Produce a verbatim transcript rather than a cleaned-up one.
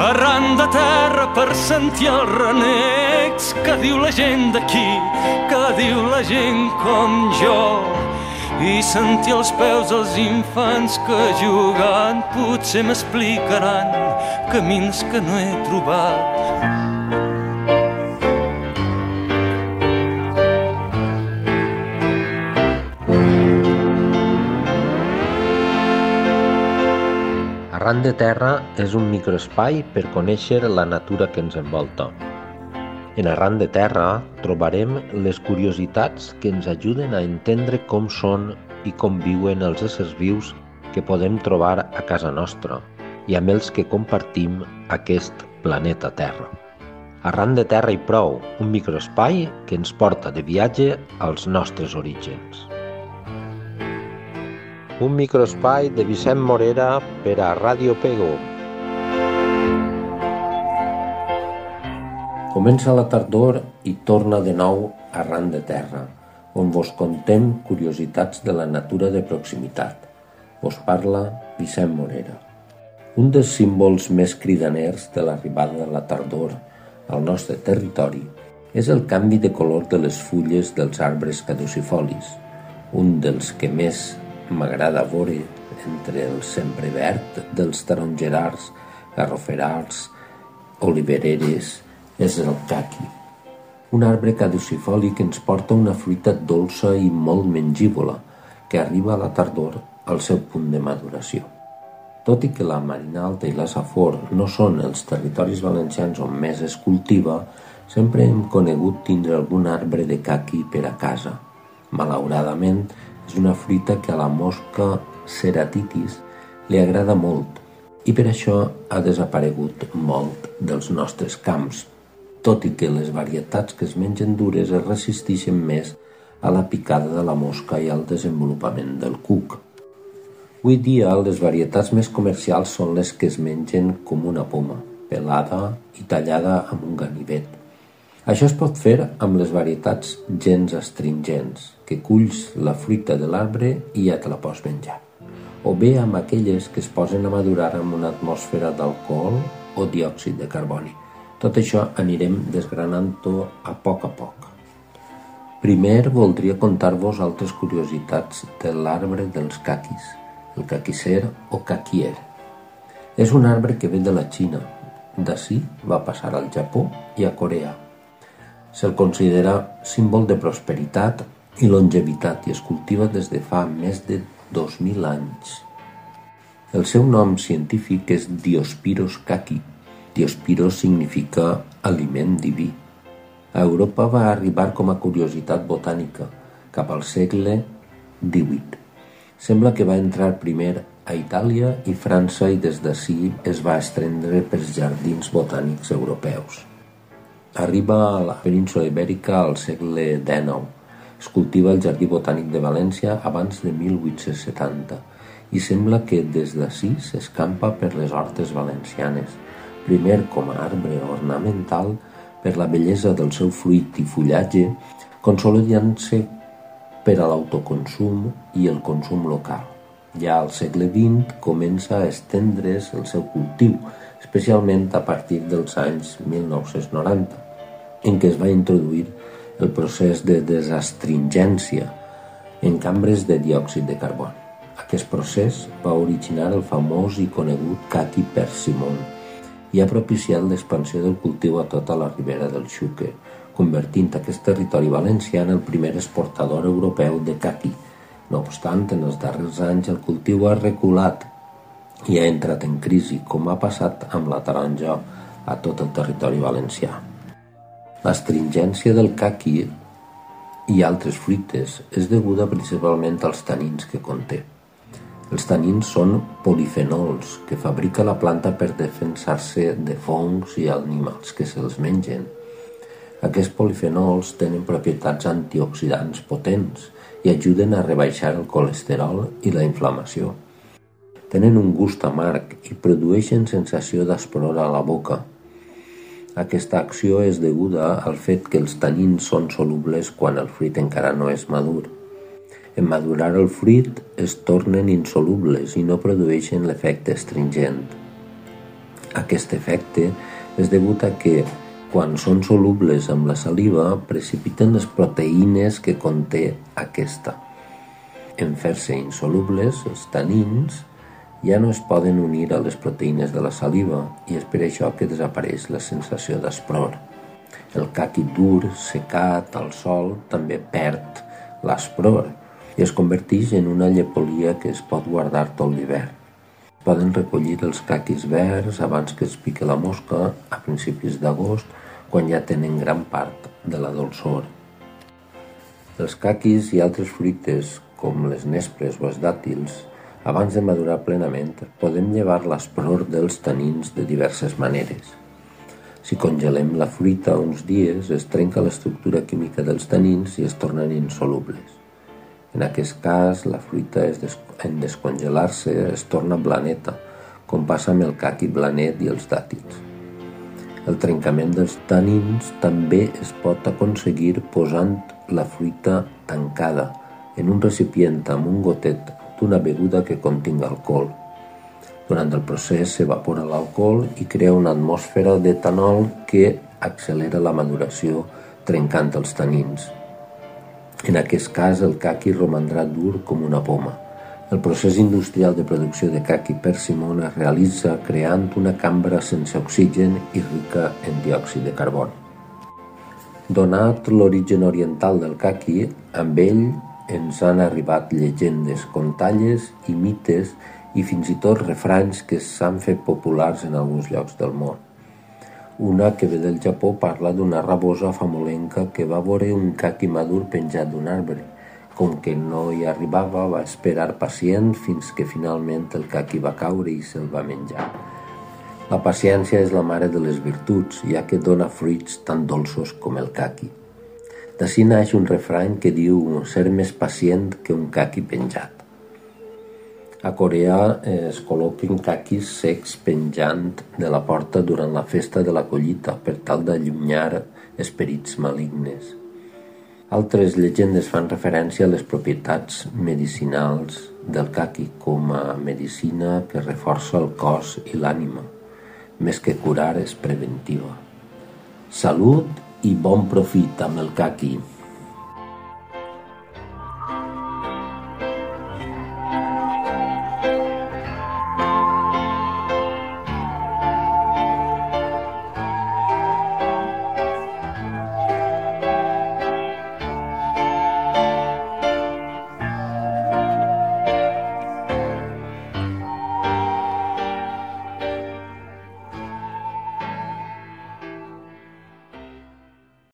arran de terra per sentir els renecs que diu la gent d'aquí, que diu la gent com jo, i sentir als peus els infants que jugant potser m'explicaran camins que no he trobat. Arran de terra és un microespai per conèixer la natura que ens envolta. En Arran de terra trobarem les curiositats que ens ajuden a entendre com són i com viuen els éssers vius que podem trobar a casa nostra i amb els que compartim aquest planeta Terra. Arran de terra i prou, un microespai que ens porta de viatge als nostres orígens. Un microespai de Vicent Morera per a Ràdio Pego. Comença la tardor i torna de nou Arran de terra, on vos contem curiositats de la natura de proximitat. Vos parla Vicent Morera. Un dels símbols més cridaners de l'arribada de la tardor al nostre territori és el canvi de color de les fulles dels arbres caducifolis, un dels que més m'agrada veure entre el sempreverd dels tarongerars, garroferars, olivereres, és el caqui. Un arbre caducifoli que ens porta una fruita dolça i molt mengívola, que arriba a la tardor al seu punt de maduració. Tot i que la Marina Alta i la Safor no són els territoris valencians on més es cultiva, sempre hem conegut tindre algun arbre de caqui per a casa. Malauradament, és una fruita que a la mosca ceratitis li agrada molt i per això ha desaparegut molt dels nostres camps, tot i que les varietats que es mengen dures es resisteixen més a la picada de la mosca i al desenvolupament del cuc. Avui dia, les varietats més comercials són les que es mengen com una poma, pelada i tallada amb un ganivet. Això es pot fer amb les varietats gens astringents, que culls la fruita de l'arbre i ja te la pots menjar, o bé amb aquelles que es posen a madurar amb una atmosfera d'alcohol o diòxid de carboni. Tot això anirem desgranant-ho a poc a poc. Primer voldria contar-vos altres curiositats de l'arbre dels caquis, el caquisser o caquier. És un arbre que ve de la Xina. D'ací va passar al Japó i a Corea. Se'l considera símbol de prosperitat i longevitat i es cultiva des de fa més de dos mil anys. El seu nom científic és Diospyros caqui. Diospyros significa aliment diví. A Europa va arribar com a curiositat botànica cap al segle divuit. Sembla que va entrar primer a Itàlia i França i des d'ací es va estendre pels jardins botànics europeus. Arriba a la península ibèrica al segle dinou. Es cultiva al Jardí Botànic de València abans de mil vuit-cents setanta i sembla que des d'ací s'escampa per les hortes valencianes, primer com a arbre ornamental per la bellesa del seu fruit i fullatge, consolidant-se per a l'autoconsum i el consum local. Ja al segle vint comença a estendre's el seu cultiu, especialment a partir dels anys mil nou-cents noranta, en què es va introduir el procés de desastringència en cambres de diòxid de carboni. Aquest procés va originar el famós i conegut caqui persimon i ha propiciat l'expansió del cultiu a tota la ribera del Xúquer, convertint aquest territori valencià en el primer exportador europeu de caqui. No obstant, en els darrers anys el cultiu ha reculat i ha entrat en crisi, com ha passat amb la taronja a tot el territori valencià. L'astringència del caqui i altres fruites és deguda principalment als tanins que conté. Els tanins són polifenols que fabrica la planta per defensar-se de fongs i animals que se'ls mengen. Aquests polifenols tenen propietats antioxidants potents i ajuden a rebaixar el colesterol i la inflamació. Tenen un gust amarg i produeixen sensació d'aspror a la boca. Aquesta acció és deguda al fet que els tanins són solubles quan el fruit encara no és madur. En madurar el fruit es tornen insolubles i no produeixen l'efecte astringent. Aquest efecte és degut a que, quan són solubles amb la saliva, precipiten les proteïnes que conté aquesta. En fer-se insolubles, els tanins ja no es poden unir a les proteïnes de la saliva i és per això que desapareix la sensació d'aspror. El caqui dur, secat al sol, també perd l'aspror i es converteix en una llepolia que es pot guardar tot l'hivern. Poden recollir els caquis verds abans que es pique la mosca a principis d'agost, quan ja tenen gran part de la dolçor. Els caquis i altres fruites, com les nespres o els dàtils, abans de madurar plenament, podem llevar l'aspror dels tanins de diverses maneres. Si congelem la fruita uns dies, es trenca l'estructura química dels tanins i es tornen insolubles. En aquest cas, la fruita en descongelar-se es torna blaneta, com passa amb el caqui blanet i els dàtils. El trencament dels tanins també es pot aconseguir posant la fruita tancada en un recipient amb un gotet d'una beguda que contingui alcohol. Durant el procés s'evapora l'alcohol i crea una atmosfera d'etanol que accelera la maduració trencant els tanins. En aquest cas, el caqui romandrà dur com una poma. El procés industrial de producció de caqui persimmon es realitza creant una cambra sense oxigen i rica en diòxid de carboni. Donat l'origen oriental del caqui, amb ell ens han arribat llegendes, contalles i mites i fins i tot refranys que s'han fet populars en alguns llocs del món. Una que ve del Japó parla d'una rabosa famolenca que va veure un caqui madur penjat d'un arbre. Com que no hi arribava, va esperar pacient fins que finalment el caqui va caure i se'l va menjar. La paciència és la mare de les virtuts, ja que dona fruits tan dolços com el caqui. D'ací naix un refrany que diu ser més pacient que un caqui penjat. A Corea es col·loquen caquis secs penjant de la porta durant la festa de la collita per tal d'allunyar esperits malignes. Altres llegendes fan referència a les propietats medicinals del caqui com a medicina que reforça el cos i l'ànima. Més que curar és preventiva. Salut i bon profit amb el caqui.